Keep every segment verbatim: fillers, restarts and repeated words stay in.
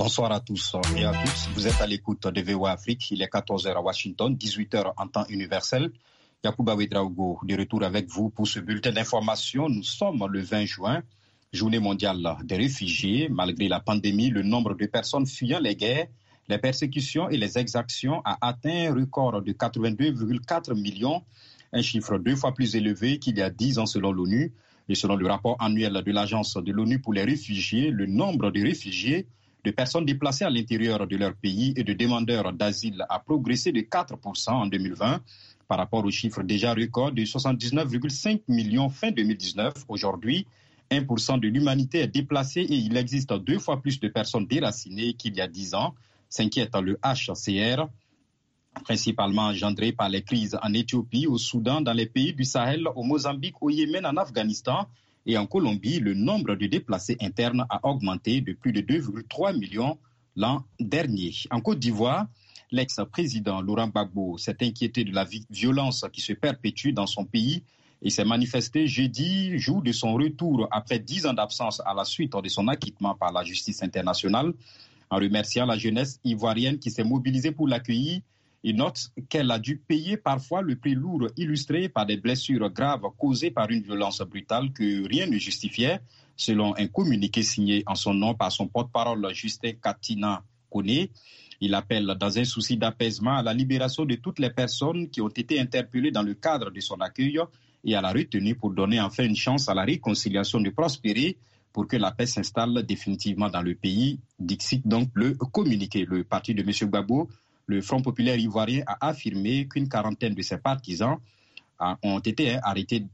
Bonsoir à tous et à toutes. Vous êtes à l'écoute de V O A Afrique. Il est quatorze heures à Washington, dix-huit heures en temps universel. Yacouba Ouedraogo, de retour avec vous pour ce bulletin d'information. Nous sommes le vingt juin, journée mondiale des réfugiés. Malgré la pandémie, le nombre de personnes fuyant les guerres, les persécutions et les exactions a atteint un record de quatre-vingt-deux virgule quatre millions, un chiffre deux fois plus élevé qu'il y a dix ans selon l'ONU. Et selon le rapport annuel de l'Agence de l'ONU pour les réfugiés, le nombre de réfugiés, de personnes déplacées à l'intérieur de leur pays et de demandeurs d'asile a progressé de quatre pour cent en deux mille vingt par rapport au chiffre déjà record de soixante-dix-neuf virgule cinq millions fin deux mille dix-neuf. Aujourd'hui, un pour cent de l'humanité est déplacée et il existe deux fois plus de personnes déracinées qu'il y a dix ans, s'inquiète le H C R, principalement engendré par les crises en Éthiopie, au Soudan, dans les pays du Sahel, au Mozambique, au Yémen, en Afghanistan. Et en Colombie, le nombre de déplacés internes a augmenté de plus de deux virgule trois millions l'an dernier. En Côte d'Ivoire, l'ex-président Laurent Gbagbo s'est inquiété de la violence qui se perpétue dans son pays et s'est manifesté jeudi, jour de son retour après dix ans d'absence à la suite de son acquittement par la justice internationale. En remerciant la jeunesse ivoirienne qui s'est mobilisée pour l'accueillir, il note qu'elle a dû payer parfois le prix lourd illustré par des blessures graves causées par une violence brutale que rien ne justifiait, selon un communiqué signé en son nom par son porte-parole Justin Katina Kone. Il appelle dans un souci d'apaisement à la libération de toutes les personnes qui ont été interpellées dans le cadre de son accueil et à la retenue pour donner enfin une chance à la réconciliation de prospérer pour que la paix s'installe définitivement dans le pays, dixit donc le communiqué. Le parti de M. Gbagbo, le Front populaire ivoirien, a affirmé qu'une quarantaine de ses partisans ont été arrêtés,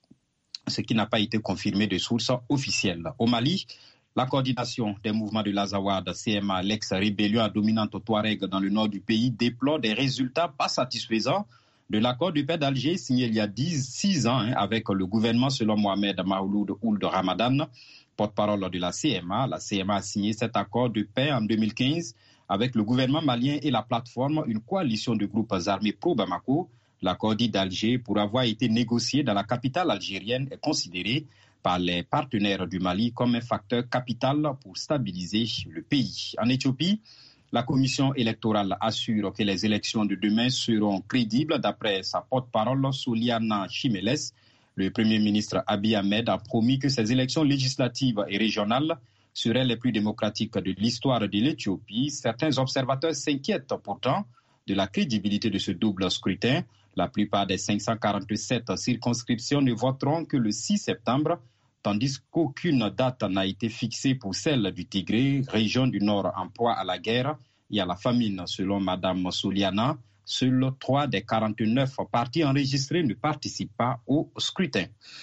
ce qui n'a pas été confirmé de sources officielles. Au Mali, la coordination des mouvements de l'Azawad, C M A, l'ex-rébellion à dominante touareg dans le nord du pays, déplore des résultats pas satisfaisants de l'accord de paix d'Alger signé il y a six ans hein, avec le gouvernement selon Mohamed Maouloud Ould Ramadan, porte-parole de la C M A. La C M A a signé cet accord de paix en deux mille quinze avec le gouvernement malien et la plateforme, une coalition de groupes armés pro-Bamako. L'accord dit d'Alger, pour avoir été négocié dans la capitale algérienne, est considéré par les partenaires du Mali comme un facteur capital pour stabiliser le pays. En Éthiopie, la commission électorale assure que les élections de demain seront crédibles d'après sa porte-parole Souliana Chimeles. Le Premier ministre Abiy Ahmed a promis que ces élections législatives et régionales seraient les plus démocratiques de l'histoire de l'Éthiopie. Certains observateurs s'inquiètent pourtant de la crédibilité de ce double scrutin. La plupart des cinq cent quarante-sept circonscriptions ne voteront que le six septembre, tandis qu'aucune date n'a été fixée pour celle du Tigré, région du Nord en proie à la guerre et à la famine. Selon Mme Souliana, seuls trois des quarante-neuf partis enregistrés ne participent pas au scrutin.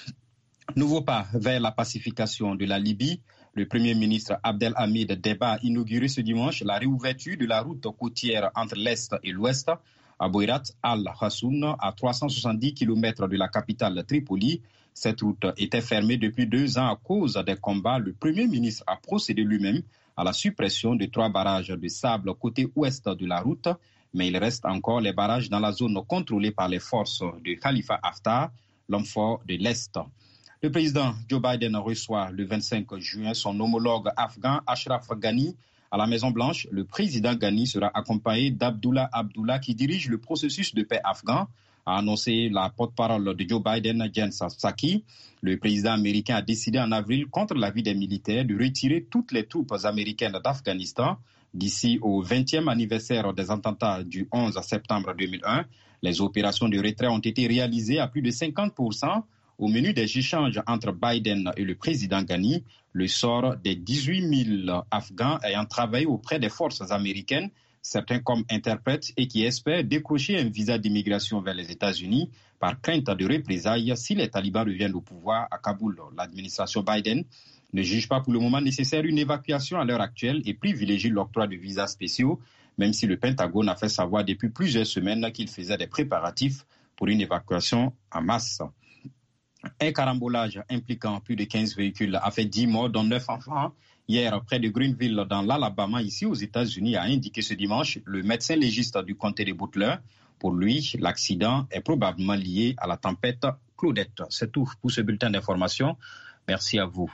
Nouveau pas vers la pacification de la Libye. Le Premier ministre Abdelhamid Deba a inauguré ce dimanche la réouverture de la route côtière entre l'Est et l'Ouest à Boïrat al-Hassoun, à trois cent soixante-dix kilomètres de la capitale Tripoli. Cette route était fermée depuis deux ans à cause des combats. Le Premier ministre a procédé lui-même à la suppression de trois barrages de sable côté ouest de la route, mais il reste encore les barrages dans la zone contrôlée par les forces de Khalifa Haftar, l'homme fort de l'Est. Le président Joe Biden reçoit le vingt-cinq juin son homologue afghan Ashraf Ghani à la Maison-Blanche. Le président Ghani sera accompagné d'Abdullah Abdullah qui dirige le processus de paix afghan, a annoncé la porte-parole de Joe Biden, Jen Psaki. Le président américain a décidé en avril, contre l'avis des militaires, de retirer toutes les troupes américaines d'Afghanistan d'ici au vingtième anniversaire des attentats du onze septembre deux mille un. Les opérations de retrait ont été réalisées à plus de cinquante pour cent. Au menu des échanges entre Biden et le président Ghani, le sort des dix-huit mille Afghans ayant travaillé auprès des forces américaines, certains comme interprètes et qui espèrent décrocher un visa d'immigration vers les États-Unis par crainte de représailles si les talibans reviennent au pouvoir à Kaboul. L'administration Biden ne juge pas pour le moment nécessaire une évacuation à l'heure actuelle et privilégie l'octroi de visas spéciaux, même si le Pentagone a fait savoir depuis plusieurs semaines qu'il faisait des préparatifs pour une évacuation en masse. Un carambolage impliquant plus de quinze véhicules a fait dix morts, dont neuf enfants. Hier, près de Greenville, dans l'Alabama, ici aux États-Unis, a indiqué ce dimanche le médecin légiste du comté de Butler. Pour lui, l'accident est probablement lié à la tempête Claudette. C'est tout pour ce bulletin d'information. Merci à vous